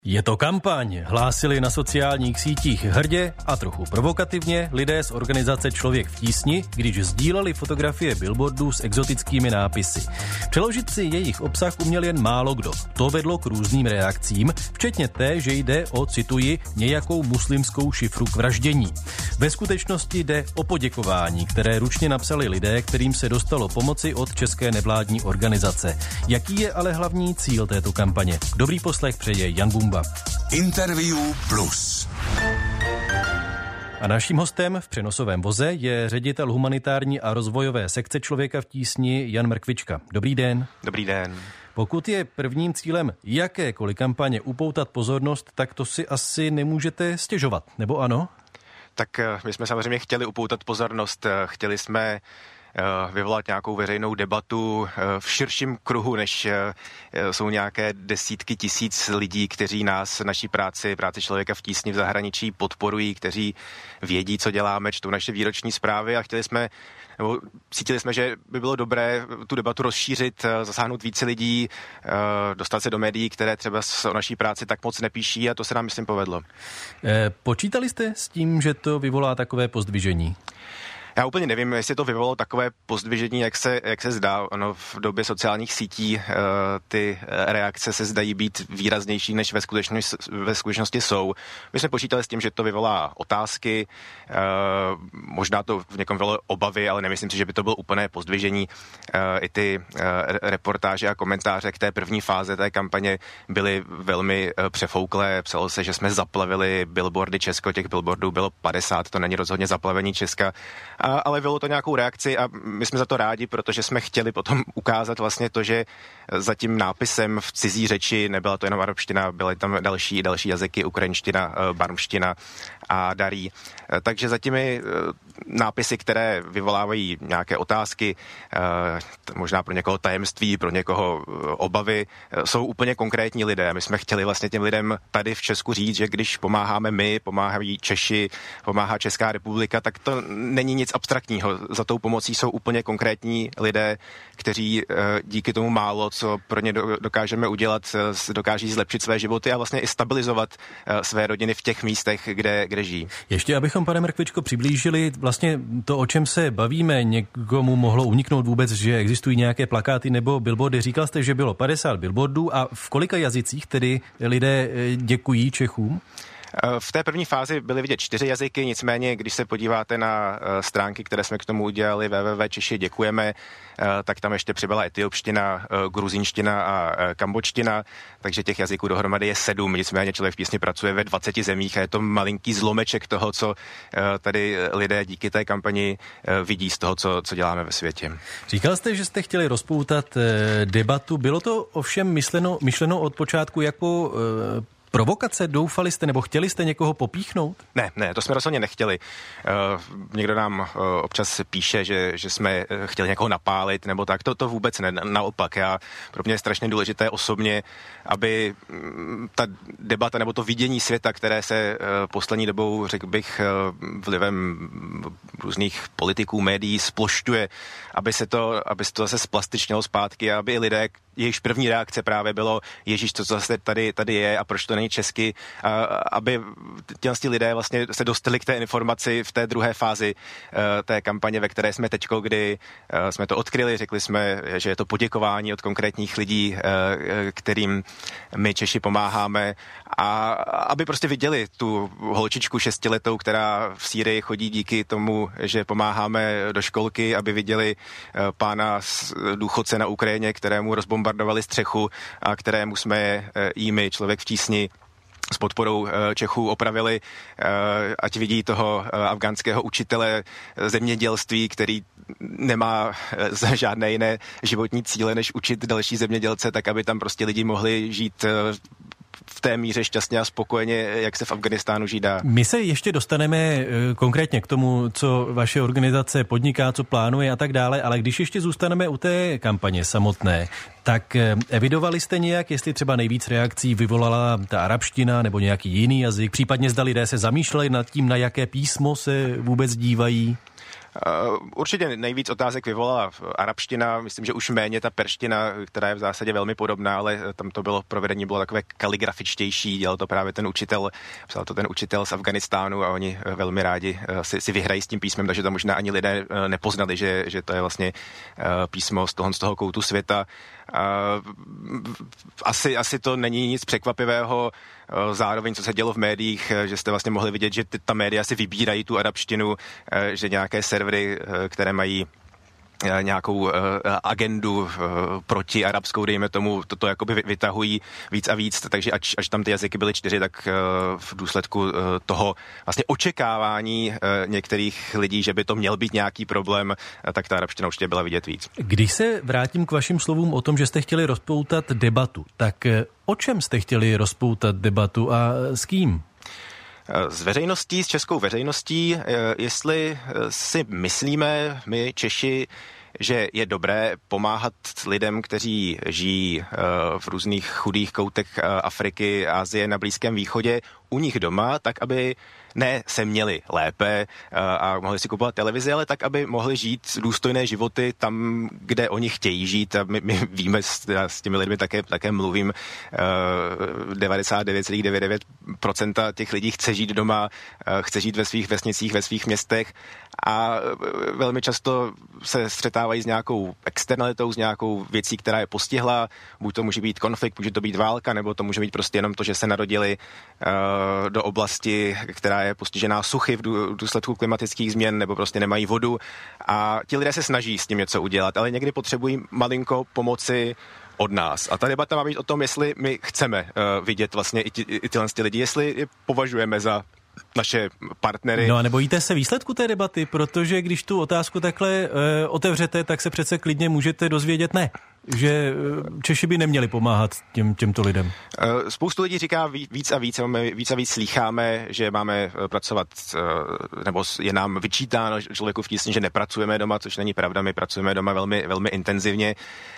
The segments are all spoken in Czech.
Je to kampaň, hlásili na sociálních sítích hrdě a trochu provokativně lidé z organizace Člověk v tísni, když sdíleli fotografie billboardů s exotickými nápisy. Přeložit si jejich obsah uměl jen málo kdo. To vedlo k různým reakcím, včetně té, že jde o, cituji, nějakou muslimskou šifru k vraždění. Ve skutečnosti jde o poděkování, které ručně napsali lidé, kterým se dostalo pomoci od české nevládní organizace. Jaký je ale hlavní cíl této kampaně? Dobrý poslech přeje Jan Bumba. Interview Plus. A naším hostem v přenosovém voze je ředitel humanitární a rozvojové sekce Člověka v tísni Jan Mrkvička. Dobrý den. Dobrý den. Pokud je prvním cílem jakékoliv kampaně upoutat pozornost, tak to si asi nemůžete stěžovat, nebo ano? Tak my jsme samozřejmě chtěli upoutat pozornost, chtěli jsme vyvolat nějakou veřejnou debatu v širším kruhu, než jsou nějaké desítky tisíc lidí, kteří nás, naší práci Člověka v tísni v zahraničí podporují, kteří vědí, co děláme, čtou naše výroční zprávy a cítili jsme, že by bylo dobré tu debatu rozšířit, zasáhnout více lidí, dostat se do médií, které třeba o naší práci tak moc nepíší a to se nám, myslím, povedlo. Počítali jste s tím, že to vyvolá takové pozdvižení? Já úplně nevím, jestli to vyvolalo takové pozdvižení, jak se zdá. Ono v době sociálních sítí ty reakce se zdají být výraznější, než ve skutečnosti jsou. My jsme počítali s tím, že to vyvolá otázky, možná to v někom vyvolalo obavy, ale nemyslím si, že by to bylo úplné pozdvižení. I ty reportáže a komentáře k té první fáze té kampaně byly velmi přefouklé. Psalo se, že jsme zaplavili billboardy Česko, těch billboardů bylo 50, to není rozhodně zaplavení Česka. Ale bylo to nějakou reakci a my jsme za to rádi, protože jsme chtěli potom ukázat vlastně to, že za tím nápisem v cizí řeči nebyla to jenom arabština, byly tam další jazyky, ukrajinština, barmština a darí. Takže za těmi nápisy, které vyvolávají nějaké otázky, možná pro někoho tajemství, pro někoho obavy, jsou úplně konkrétní lidé. My jsme chtěli vlastně těm lidem tady v Česku říct, že když pomáháme my, pomáhají Češi, pomáhá Česká republika, tak to není nic abstraktního. Za tou pomocí jsou úplně konkrétní lidé, kteří díky tomu málo, co pro ně dokážeme udělat, dokáží zlepšit své životy a vlastně i stabilizovat své rodiny v těch místech, kde žijí. Ještě abychom, pane Mrkvičko, přiblížili vlastně to, o čem se bavíme, někomu mohlo uniknout vůbec, že existují nějaké plakáty nebo billboardy. Říkal jste, že bylo 50 billboardů a v kolika jazycích tedy lidé děkují Čechům? V té první fázi byly vidět 4 jazyky, nicméně, když se podíváte na stránky, které jsme k tomu udělali, www.češi děkujeme, tak tam ještě přibyla etiopština, gruzínština a kambočtina, takže těch jazyků dohromady je 7, nicméně Člověk v tísni pracuje ve 20 zemích a je to malinký zlomeček toho, co tady lidé díky té kampani vidí z toho, co děláme ve světě. Říkal jste, že jste chtěli rozpoutat debatu, bylo to ovšem myšleno od počátku jako provokace? Doufali jste nebo chtěli jste někoho popíchnout? Ne, to jsme rozhodně nechtěli. Někdo nám občas píše, že jsme chtěli někoho napálit nebo tak. To vůbec ne. Naopak, pro mě je strašně důležité osobně, aby ta debata nebo to vidění světa, které se poslední dobou, řekl bych, vlivem různých politiků, médií splošťuje, aby se to zase splastičnilo zpátky a aby lidé, jejichž první reakce právě bylo, Ježíš, co zase tady je a proč to není česky, aby ti lidé vlastně se dostali k té informaci v té druhé fázi té kampaně, ve které jsme teďko, kdy jsme to odkryli, řekli jsme, že je to poděkování od konkrétních lidí, kterým my Češi pomáháme a aby prostě viděli tu holčičku 6letou, která v Sýrii chodí díky tomu, že pomáháme do školky, aby viděli pána důchodce na Ukrajině, kterému rozbombardovali střechu a kterému jsme my, Člověk v tísni, s podporou Čechů opravili, ať vidí toho afgánského učitele zemědělství, který nemá žádné jiné životní cíle, než učit další zemědělce, tak aby tam prostě lidi mohli žít v té míře šťastně a spokojeně, jak se v Afghánistánu žít dá. My se ještě dostaneme konkrétně k tomu, co vaše organizace podniká, co plánuje a tak dále, ale když ještě zůstaneme u té kampaně samotné, tak evidovali jste nějak, jestli třeba nejvíc reakcí vyvolala ta arabština nebo nějaký jiný jazyk, případně zda lidé se zamýšleli nad tím, na jaké písmo se vůbec dívají? Určitě nejvíc otázek vyvolala arabština, myslím, že už méně ta perština, která je v zásadě velmi podobná, ale tam to provedení bylo takové kaligrafičtější, dělal to právě psal to ten učitel z Afganistánu a oni velmi rádi si vyhrají s tím písmem, takže to možná ani lidé nepoznali, že to je vlastně písmo z toho koutu světa. Asi to není nic překvapivého, zároveň co se dělo v médiích, že jste vlastně mohli vidět, že ta média si vybírají tu arabštinu, že nějaké servery, které mají nějakou agendu proti arabskou, dejme tomu, to jakoby vytahují víc a víc, takže až tam ty jazyky byly 4, tak v důsledku toho vlastně očekávání některých lidí, že by to měl být nějaký problém, tak ta arabština určitě byla vidět víc. Když se vrátím k vašim slovům o tom, že jste chtěli rozpoutat debatu, tak o čem jste chtěli rozpoutat debatu a s kým? S veřejností, s českou veřejností, jestli si myslíme my Češi, že je dobré pomáhat lidem, kteří žijí v různých chudých koutech Afriky, Asie, na Blízkém východě, u nich doma, tak aby ne se měli lépe a mohli si kupovat televizi, ale tak, aby mohli žít důstojné životy tam, kde oni chtějí žít. A my víme, s těmi lidmi také mluvím, 99,99% těch lidí chce žít doma, chce žít ve svých vesnicích, ve svých městech a velmi často se střetávají s nějakou externalitou, s nějakou věcí, která je postihla. Buď to může být konflikt, může to být válka, nebo to může být prostě jenom to, že se narodili do oblasti, která je postižená suchy v důsledku klimatických změn, nebo prostě nemají vodu. A ti lidé se snaží s tím něco udělat, ale někdy potřebují malinko pomoci od nás. A ta debata má být o tom, jestli my chceme vidět vlastně i tyhle lidi, jestli je považujeme za naše partnery. No a nebojíte se výsledku té debaty, protože když tu otázku takhle otevřete, tak se přece klidně můžete dozvědět že Češi by neměli pomáhat těmto lidem. Spoustu lidí říká víc a víc slýcháme, že máme pracovat, nebo je nám vyčítáno člověku v tísni, že nepracujeme doma, což není pravda, my pracujeme doma velmi, velmi intenzivně.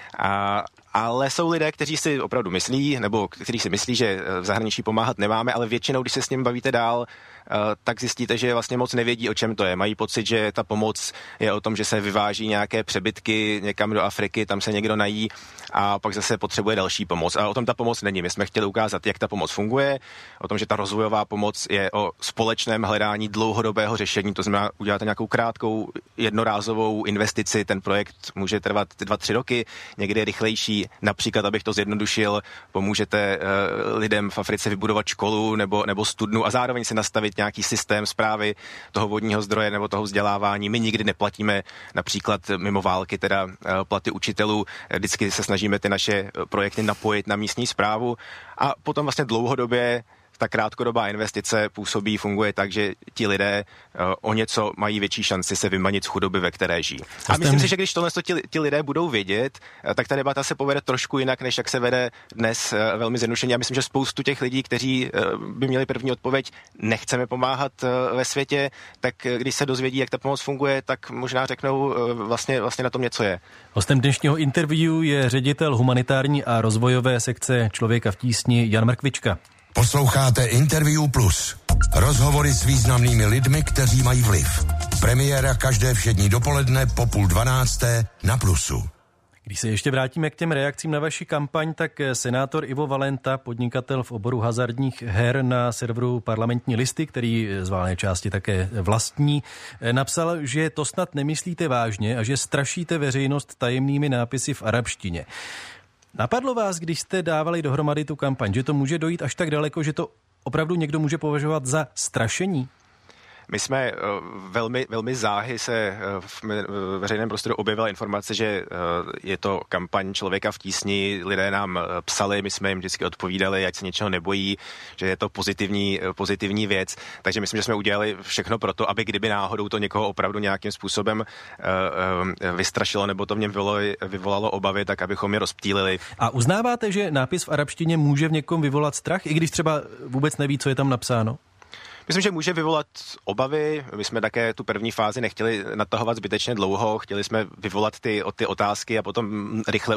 Ale jsou lidé, kteří si opravdu myslí, nebo kteří si myslí, že v zahraničí pomáhat nemáme, ale většinou, když se s ním bavíte dál, tak zjistíte, že vlastně moc nevědí, o čem to je. Mají pocit, že ta pomoc je o tom, že se vyváží nějaké přebytky někam do Afriky, tam se někdo nají a pak zase potřebuje další pomoc. A o tom ta pomoc není. My jsme chtěli ukázat, jak ta pomoc funguje, o tom, že ta rozvojová pomoc je o společném hledání dlouhodobého řešení, to znamená, uděláte nějakou krátkou jednorázovou investici, ten projekt může trvat 2-3 roky, někdy je rychlejší. Například, abych to zjednodušil, pomůžete lidem v Africe vybudovat školu nebo studnu a zároveň si nastavit nějaký systém správy toho vodního zdroje nebo toho vzdělávání. My nikdy neplatíme například mimo války teda platy učitelů. Vždycky se snažíme ty naše projekty napojit na místní správu a potom vlastně dlouhodobě ta krátkodobá investice funguje tak, že ti lidé o něco mají větší šanci se vymanit z chudoby, ve které žijí. A myslím si, že když tohle ti lidé budou vědět, tak ta debata se povede trošku jinak, než jak se vede dnes velmi zjednodušeně. Já myslím, že spoustu těch lidí, kteří by měli první odpověď, nechceme pomáhat ve světě, tak když se dozvědí, jak ta pomoc funguje, tak možná řeknou, vlastně na tom něco je. Hostem dnešního interview je ředitel humanitární a rozvojové sekce Člověka v tísni Jan Mrkvička. Posloucháte Interview Plus. Rozhovory s významnými lidmi, kteří mají vliv. Premiéra každé všední dopoledne po 11:30 na Plusu. Když se ještě vrátíme k těm reakcím na vaši kampaň, tak senátor Ivo Valenta, podnikatel v oboru hazardních her na serveru Parlamentní listy, který z valné části také vlastní, napsal, že to snad nemyslíte vážně a že strašíte veřejnost tajemnými nápisy v arabštině. Napadlo vás, když jste dávali dohromady tu kampaň, že to může dojít až tak daleko, že to opravdu někdo může považovat za strašení? My jsme velmi, velmi záhy se v veřejném prostoru objevila informace, že je to kampaň Člověka v tísni. Lidé nám psali, my jsme jim vždycky odpovídali, ať se něčeho nebojí, že je to pozitivní věc. Takže myslím, že jsme udělali všechno pro to, aby kdyby náhodou to někoho opravdu nějakým způsobem vystrašilo nebo to v něm vyvolalo obavy, tak abychom je rozptýlili. A uznáváte, že nápis v arabštině může v někom vyvolat strach, i když třeba vůbec neví, co je tam napsáno? Myslím, že může vyvolat obavy. My jsme také tu první fázi nechtěli natahovat zbytečně dlouho, chtěli jsme vyvolat ty otázky a potom rychle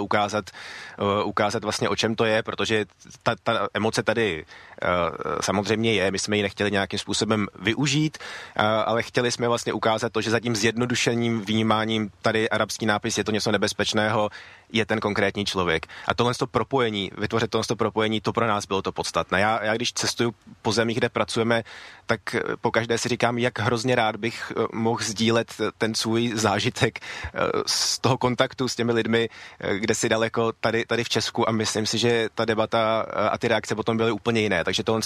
ukázat vlastně, o čem to je, protože ta emoce tady samozřejmě je. My jsme ji nechtěli nějakým způsobem využít, ale chtěli jsme vlastně ukázat to, že za tím zjednodušeným vnímáním tady arabský nápis je to něco nebezpečného, je ten konkrétní člověk. A vytvořit tohle propojení, to pro nás bylo to podstatné. Já když cestuju po zemích, kde pracujeme, tak pokaždé si říkám, jak hrozně rád bych mohl sdílet ten svůj zážitek z toho kontaktu s těmi lidmi, kde si daleko tady v Česku, a myslím si, že ta debata a ty reakce potom byly úplně jiné. Takže tohle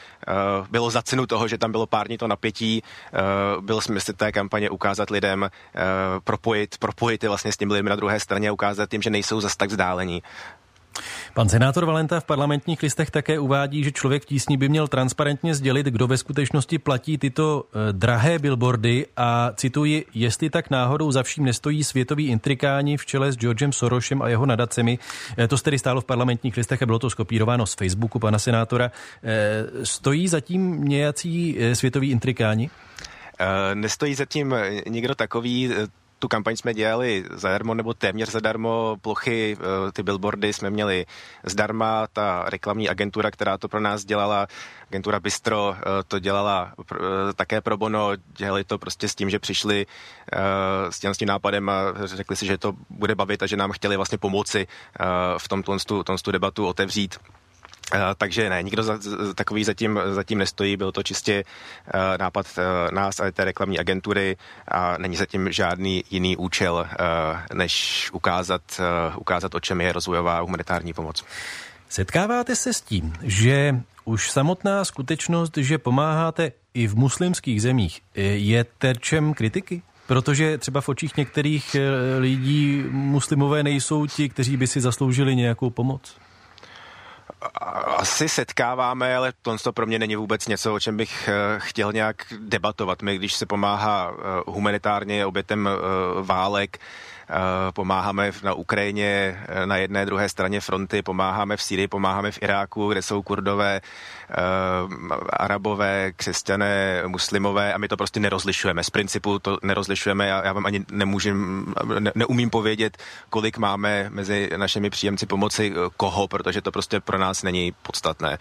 bylo za cenu toho, že tam bylo pár dní to napětí, byl smysl té kampaně ukázat lidem, propojit je vlastně s těmi lidmi na druhé straně a ukázat jim, že nejsou zas tak vzdálení. Pan senátor Valenta v Parlamentních listech také uvádí, že Člověk v tísni by měl transparentně sdělit, kdo ve skutečnosti platí tyto drahé billboardy a cituji, jestli tak náhodou za vším nestojí světoví intrikáni v čele s Georgem Sorosem a jeho nadacemi. To tedy stálo v Parlamentních listech a bylo to skopírováno z Facebooku pana senátora. Stojí zatím nějací světoví intrikáni? Nestojí zatím nikdo takový. Tu kampaň jsme dělali zadarmo nebo téměř zadarmo, plochy, ty billboardy jsme měli zdarma, ta reklamní agentura, která to pro nás dělala, agentura Bistro, to dělala také pro bono, dělali to prostě s tím, že přišli s tím nápadem a řekli si, že to bude bavit a že nám chtěli vlastně pomoci v tomto debatu otevřít. Takže ne, nikdo takový zatím nestojí, byl to čistě nápad nás a té reklamní agentury a není zatím žádný jiný účel, než ukázat, o čem je rozvojová humanitární pomoc. Setkáváte se s tím, že už samotná skutečnost, že pomáháte i v muslimských zemích, je terčem kritiky? Protože třeba v očích některých lidí muslimové nejsou ti, kteří by si zasloužili nějakou pomoc? Asi setkáváme, ale to pro mě není vůbec něco, o čem bych chtěl nějak debatovat. My, když se pomáhá humanitárně obětem válek, pomáháme na Ukrajině na jedné druhé straně fronty, pomáháme v Sýrii, pomáháme v Iráku, kde jsou Kurdové, Arabové, křesťané, muslimové a my to prostě nerozlišujeme. Z principu to nerozlišujeme. Já vám ani neumím povědět, kolik máme mezi našimi příjemci pomoci koho, protože to prostě pro nás není podstatné.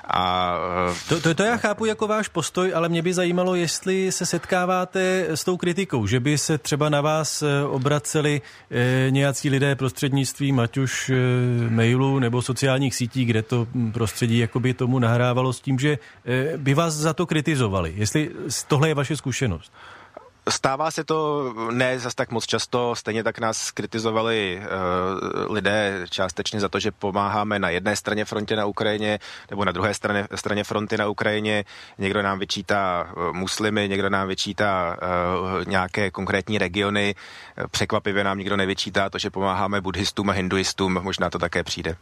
To já chápu jako váš postoj, ale mě by zajímalo, jestli se setkáváte s tou kritikou, že by se třeba na vás obraceli nějací lidé prostřednictvím ať už mailu nebo sociálních sítí, kde to prostředí jakoby tomu nahrávalo s tím, že by vás za to kritizovali. Jestli tohle je vaše zkušenost? Stává se to ne zas tak moc často, stejně tak nás kritizovali lidé částečně za to, že pomáháme na jedné straně frontě na Ukrajině nebo na druhé straně fronty na Ukrajině. Někdo nám vyčítá muslimy, někdo nám vyčítá nějaké konkrétní regiony. Překvapivě nám nikdo nevyčítá to, že pomáháme buddhistům a hinduistům, možná to také přijde.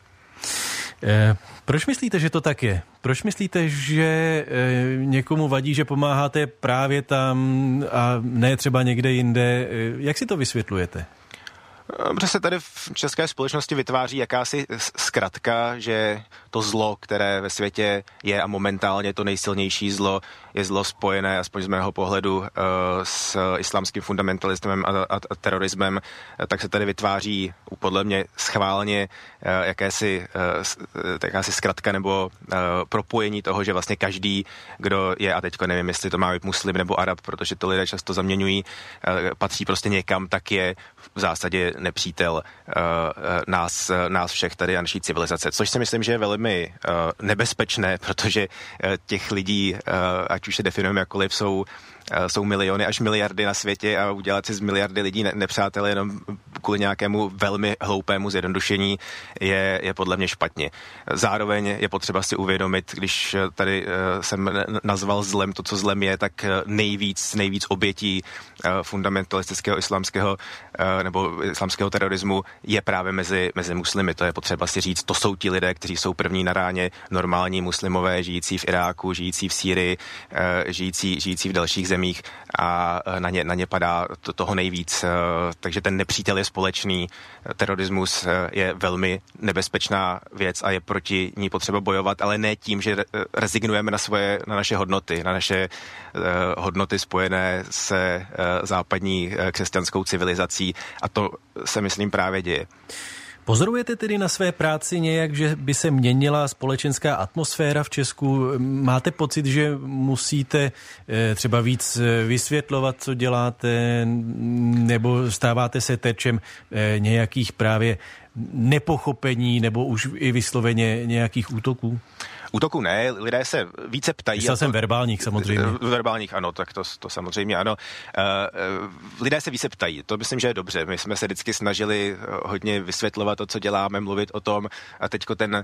Proč myslíte, že to tak je? Proč myslíte, že někomu vadí, že pomáháte právě tam a ne třeba někde jinde? Jak si to vysvětlujete? Protože se tady v české společnosti vytváří jakási zkratka, že to zlo, které ve světě je a momentálně to nejsilnější zlo, je zlo spojené, aspoň z mého pohledu, s islámským fundamentalismem a terorismem, tak se tady vytváří podle mě schválně jakási zkratka nebo propojení toho, že vlastně každý, kdo je, a teďko nevím, jestli to má být muslim nebo Arab, protože to lidé často zaměňují, patří prostě někam, tak je v zásadě nepřítel nás všech tady a naší civilizace. Což si myslím, že je velmi nebezpečné, protože těch lidí, ať už se definujeme jakkoliv, jsou miliony až miliardy na světě a udělat si z miliardy lidí nepřátelé jenom kvůli nějakému velmi hloupému zjednodušení je podle mě špatně. Zároveň je potřeba si uvědomit, když tady jsem nazval zlem to, co zlem je, tak nejvíc obětí fundamentalistického islámského nebo islámského terorismu je právě mezi muslimy. To je potřeba si říct. To jsou ti lidé, kteří jsou první na ráně, normální muslimové, žijící v Iráku, žijící v Sýrii, žijící v dalších zemích. zemích a na ně padá toho nejvíc. Takže ten nepřítel je společný. Terorismus je velmi nebezpečná věc a je proti ní potřeba bojovat, ale ne tím, že rezignujeme na naše hodnoty, na naše hodnoty spojené se západní křesťanskou civilizací, a to se myslím právě děje. Pozorujete tedy na své práci nějak, že by se měnila společenská atmosféra v Česku? Máte pocit, že musíte třeba víc vysvětlovat, co děláte, nebo stáváte se terčem nějakých právě nepochopení nebo už i vysloveně nějakých útoků? Útoku ne, lidé se více ptají. Myslel jsem verbálních samozřejmě. Verbálních, ano, tak to samozřejmě ano. Lidé se více ptají, to myslím, že je dobře. My jsme se vždycky snažili hodně vysvětlovat to, co děláme, mluvit o tom, a teďko ten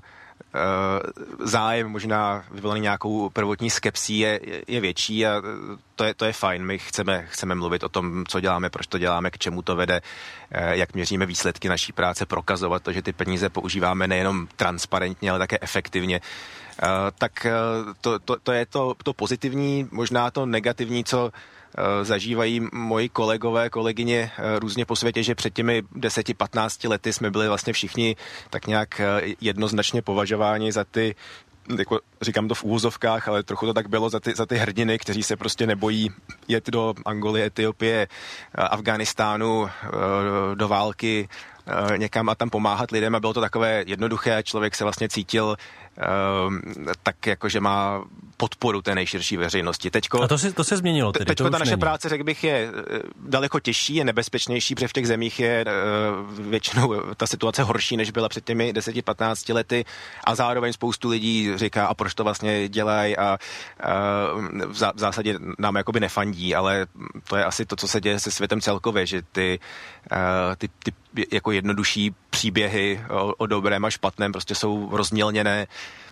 zájem možná vyvolaný nějakou prvotní skepsí je větší, a to je fajn. My chceme mluvit o tom, co děláme, proč to děláme, k čemu to vede, jak měříme výsledky naší práce, prokazovat to, že ty peníze používáme nejenom transparentně, ale také efektivně. Tak to je to pozitivní, možná to negativní, co zažívají moji kolegové, kolegyně různě po světě, že před těmi 10-15 lety jsme byli vlastně všichni tak nějak jednoznačně považováni za ty, jako říkám to v úvozovkách, ale trochu to tak bylo, za ty hrdiny, kteří se prostě nebojí jet do Angoly, Etiopie, Afghánistánu, do války, někam a tam pomáhat lidem, a bylo to takové jednoduché a člověk se vlastně cítil tak jako, že má podporu té nejširší veřejnosti. A to se změnilo tedy? Teďko ta naše práce, řekl bych, je daleko těžší, je nebezpečnější, protože v těch zemích je většinou ta situace horší, než byla před těmi 10-15 lety, a zároveň spoustu lidí říká, a proč to vlastně dělají, a v zásadě nám jakoby nefandí, ale to je asi to, co se děje se světem celkově, že ty jako jednodušší příběhy o dobrém a špatném prostě jsou rozmělněné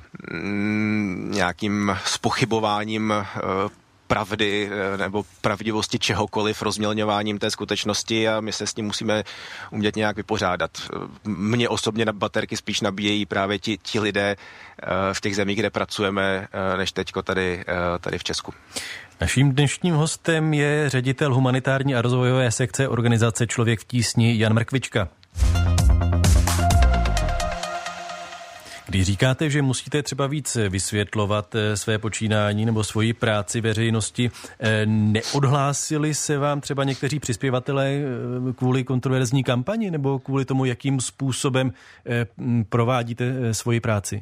nějakým zpochybováním pravdy nebo pravdivosti čehokoliv, rozmělňováním té skutečnosti, a my se s tím musíme umět nějak vypořádat. Mně osobně na baterky spíš nabíjejí právě ti lidé v těch zemích, kde pracujeme, než teďko tady v Česku. Naším dnešním hostem je ředitel humanitární a rozvojové sekce organizace Člověk v tísni Jan Mrkvička. Když říkáte, že musíte třeba víc vysvětlovat své počínání nebo svoji práci veřejnosti, neodhlásili se vám třeba někteří přispěvatelé kvůli kontroverzní kampani nebo kvůli tomu, jakým způsobem provádíte svoji práci?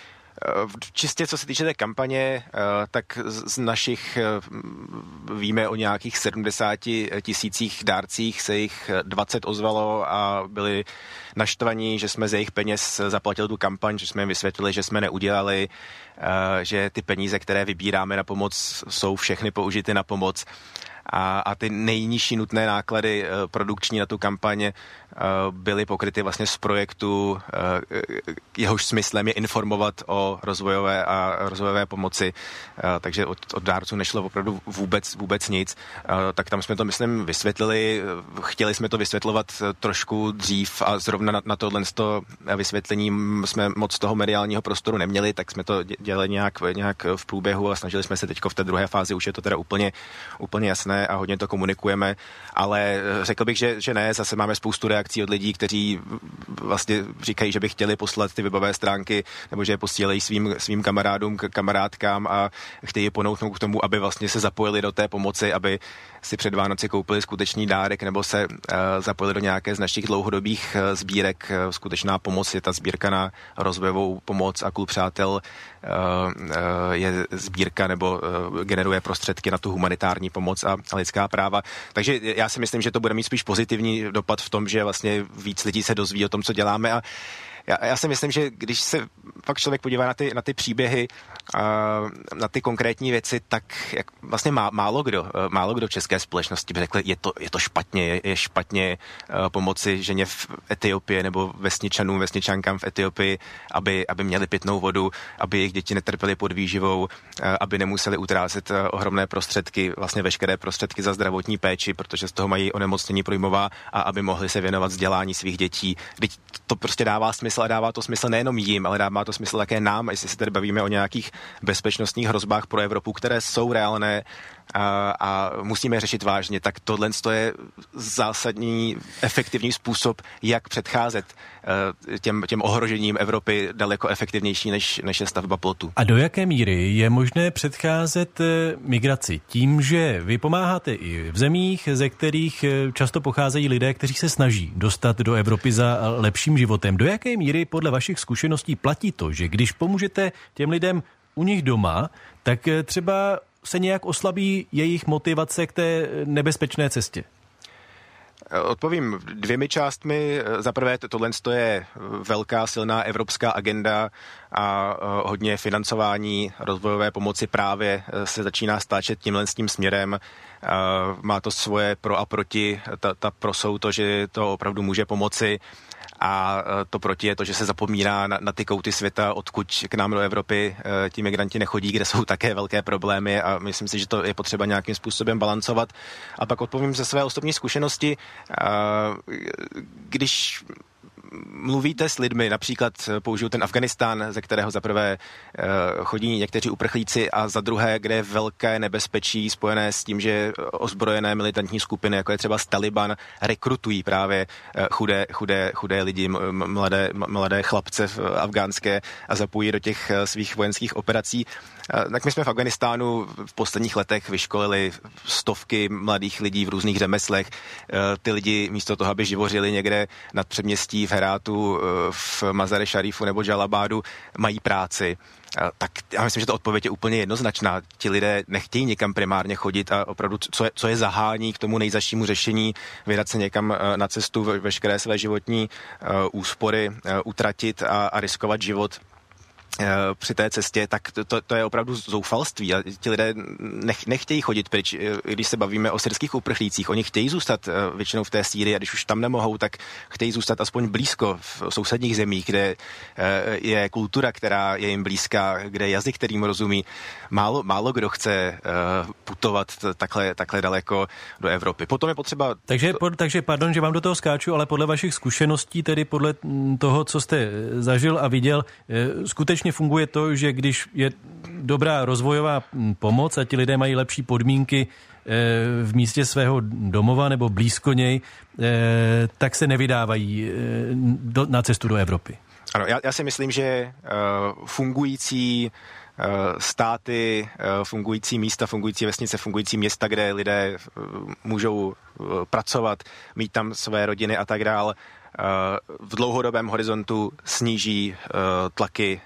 Čistě co se týče té kampaně, tak z našich víme o nějakých 70 000 dárcích, se jich 20 ozvalo a byli naštvaní, že jsme z jejich peněz zaplatili tu kampaň, že jsme jim vysvětlili, že jsme neudělali, že ty peníze, které vybíráme na pomoc, jsou všechny použity na pomoc. A ty nejnižší nutné náklady produkční na tu kampaň byly pokryty vlastně z projektu, jehož smyslem je informovat o rozvojové pomoci, takže od dárců nešlo opravdu vůbec nic. Tak tam jsme to, myslím, vysvětlili. Chtěli jsme to vysvětlovat trošku dřív a zrovna na tohle vysvětlení jsme moc toho mediálního prostoru neměli, tak jsme to dělali nějak v průběhu a snažili jsme se teďko v té druhé fázi, už je to teda úplně jasné a hodně to komunikujeme, ale řekl bych, že ne, zase máme spoustu reakcí od lidí, kteří vlastně říkají, že by chtěli poslat ty webové stránky, nebo že je posílají svým kamarádům, kamarádkám a chtějí je ponoutnout k tomu, aby vlastně se zapojili do té pomoci, aby si před Vánoci koupili skutečný dárek nebo se zapojili do nějaké z našich dlouhodobých sbírek. Skutečná pomoc je ta sbírka na rozvojovou pomoc a Klub přátel je sbírka nebo generuje prostředky na tu humanitární pomoc a lidská práva. Takže já si myslím, že to bude mít spíš pozitivní dopad v tom, že vlastně víc lidí se dozví o tom, co děláme, a já si myslím, že když se fakt člověk podívá na ty příběhy, na ty konkrétní věci, tak jak vlastně málo kdo v české společnosti by řekl, je to špatně, je špatně pomoci ženě v Etiopii nebo vesničankám v Etiopii, aby měli pitnou vodu, aby jejich děti netrpěly pod výživou, aby nemuseli utrácet ohromné prostředky, vlastně veškeré prostředky za zdravotní péči, protože z toho mají onemocnění průjmová, a aby mohli se věnovat vzdělání svých dětí. Teď to prostě dává smysl a dává to smysl nejenom jim, ale dává to smysl také nám, jestli se tady bavíme o nějakých bezpečnostních hrozbách pro Evropu, které jsou reálné, a musíme řešit vážně, tak tohle je zásadní, efektivní způsob, jak předcházet těm ohrožením Evropy daleko efektivnější, než je stavba plotu. A do jaké míry je možné předcházet migraci? Tím, že vy pomáháte i v zemích, ze kterých často pocházejí lidé, kteří se snaží dostat do Evropy za lepším životem. Do jaké míry podle vašich zkušeností platí to, že když pomůžete těm lidem u nich doma, tak třeba se nějak oslabí jejich motivace k té nebezpečné cestě? Odpovím 2 částmi. Za prvé, tohle je velká, silná evropská agenda a hodně financování rozvojové pomoci právě se začíná stáčet tímhle s tím směrem. Má to svoje pro a proti. Ta pro jsou to, že to opravdu může pomoci, a to proti je to, že se zapomíná na ty kouty světa, odkud k nám do Evropy ti migranti nechodí, kde jsou také velké problémy, a myslím si, že to je potřeba nějakým způsobem balancovat. A pak odpovím ze své osobní zkušenosti. Když mluvíte s lidmi, například použiju ten Afganistán, ze kterého za prvé chodí někteří uprchlíci a za druhé, kde je velké nebezpečí spojené s tím, že ozbrojené militantní skupiny, jako je třeba Taliban, rekrutují právě chudé lidi, mladé chlapce afgánské a zapojí do těch svých vojenských operací. Tak my jsme v Afganistánu v posledních letech vyškolili stovky mladých lidí v různých řemeslech. Ty lidi místo toho, aby živořili někde nad předměstí v Herátu, v Mazar-e Šarifu nebo Džalabádu, mají práci. Tak já myslím, že ta odpověď je úplně jednoznačná. Ti lidé nechtějí někam primárně chodit a opravdu, co je zahání k tomu nejzazšímu řešení, vydat se někam na cestu, veškeré své životní úspory utratit a riskovat život při té cestě, tak to je opravdu zoufalství a ti lidé nechtějí chodit pryč. Když se bavíme o syrských uprchlících, oni chtějí zůstat většinou v té Sýrii a když už tam nemohou, tak chtějí zůstat aspoň blízko v sousedních zemích, kde je kultura, která je jim blízká, kde je jazyk, kterým rozumí. Málo kdo chce putovat takhle daleko do Evropy. Potom je potřeba... Takže pardon, že vám do toho skáču, ale podle vašich zkušeností, tedy podle toho, co jste zažil a viděl, skutečně funguje to, že když je dobrá rozvojová pomoc a ti lidé mají lepší podmínky v místě svého domova nebo blízko něj, tak se nevydávají na cestu do Evropy. Ano, já si myslím, že fungující státy, fungující místa, fungující vesnice, fungující města, kde lidé můžou pracovat, mít tam své rodiny a tak dále, v dlouhodobém horizontu sníží tlaky,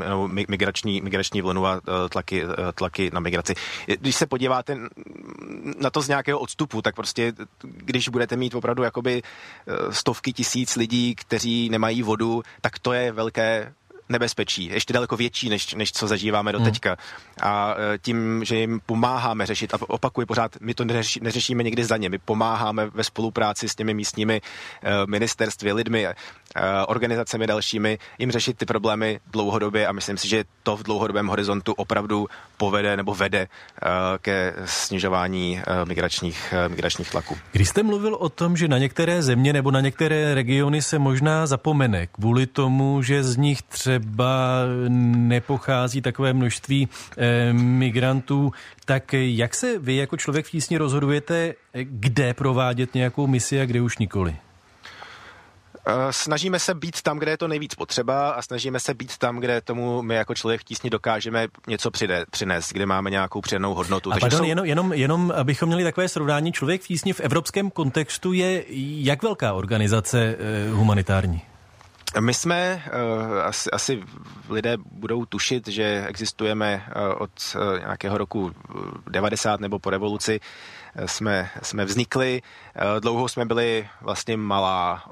migrační vlnu a tlaky na migraci. Když se podíváte na to z nějakého odstupu, tak prostě, když budete mít opravdu jakoby stovky tisíc lidí, kteří nemají vodu, tak to je velké nebezpečí, ještě daleko větší, než co zažíváme do teďka. A tím, že jim pomáháme řešit, a opakuji pořád, my to neřešíme někdy za ně, my pomáháme ve spolupráci s těmi místními ministerstvy, lidmi, organizacemi dalšími, jim řešit ty problémy dlouhodobě a myslím si, že to v dlouhodobém horizontu opravdu povede nebo vede ke snižování migračních tlaků. Když jste mluvil o tom, že na některé země nebo na některé regiony se možná zapomene kvůli tomu, že z nich třeba nepochází takové množství migrantů, tak jak se vy jako člověk v tísni rozhodujete, kde provádět nějakou misi a kde už nikoli? Snažíme se být tam, kde je to nejvíc potřeba a snažíme se být tam, kde tomu my jako člověk v tísni dokážeme něco přinést, kde máme nějakou přidanou hodnotu. A pardon, jenom abychom měli takové srovnání, člověk v tísni v evropském kontextu je jak velká organizace humanitární? My jsme, asi lidé budou tušit, že existujeme od nějakého roku 90 nebo po revoluci, jsme vznikli. Dlouho jsme byli vlastně malá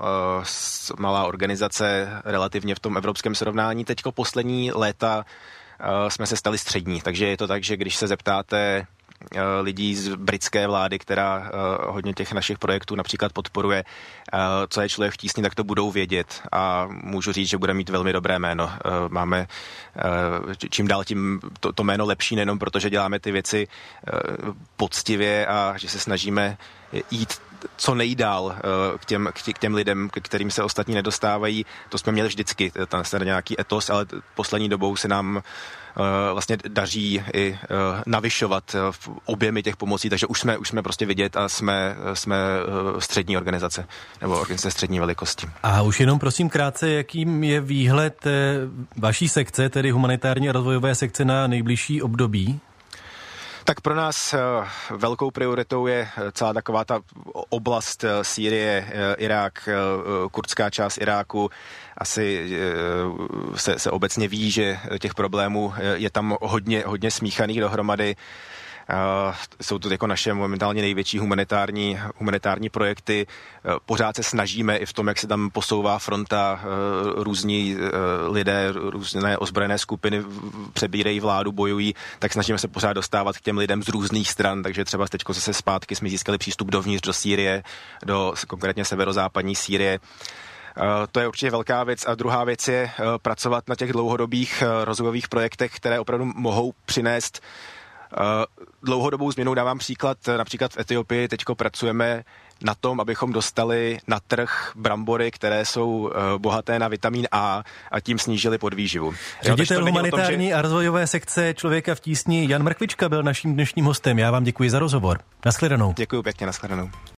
organizace relativně v tom evropském srovnání. Teďko poslední léta jsme se stali střední, takže je to tak, že když se zeptáte lidí z britské vlády, která hodně těch našich projektů například podporuje, co je člověk v tísni, tak to budou vědět a můžu říct, že bude mít velmi dobré jméno. Máme čím dál tím to jméno lepší, nejenom protože děláme ty věci poctivě a že se snažíme jít co nejdál k těm lidem, k kterým se ostatní nedostávají. To jsme měli vždycky, tam se nějaký etos, ale poslední dobou se nám vlastně daří i navyšovat v objemy těch pomocí, takže už jsme prostě vidět a jsme střední organizace nebo organizace střední velikosti. A už jenom prosím krátce, jakým je výhled vaší sekce, tedy humanitární a rozvojové sekce na nejbližší období? Tak pro nás velkou prioritou je celá taková ta oblast Sýrie, Irák, kurdská část Iráku. Asi se obecně ví, že těch problémů je tam hodně smíchaných dohromady. Jsou to jako naše momentálně největší humanitární projekty. Pořád se snažíme i v tom, jak se tam posouvá fronta, různí lidé, různé ozbrojené skupiny přebírají vládu, bojují, tak snažíme se pořád dostávat k těm lidem z různých stran, takže třeba teďko zase zpátky jsme získali přístup dovnitř do Sýrie, do konkrétně severozápadní Sýrie. To je určitě velká věc a druhá věc je pracovat na těch dlouhodobých rozvojových projektech, které opravdu mohou přinést dlouhodobou změnu. Dávám příklad, například v Etiopii teďko pracujeme na tom, abychom dostali na trh brambory, které jsou bohaté na vitamin A a tím snížili podvýživu. Ředitel humanitární a rozvojové sekce Člověka v tísni Jan Mrkvička byl naším dnešním hostem. Já vám děkuji za rozhovor. Nashledanou. Děkuji pěkně, nashledanou.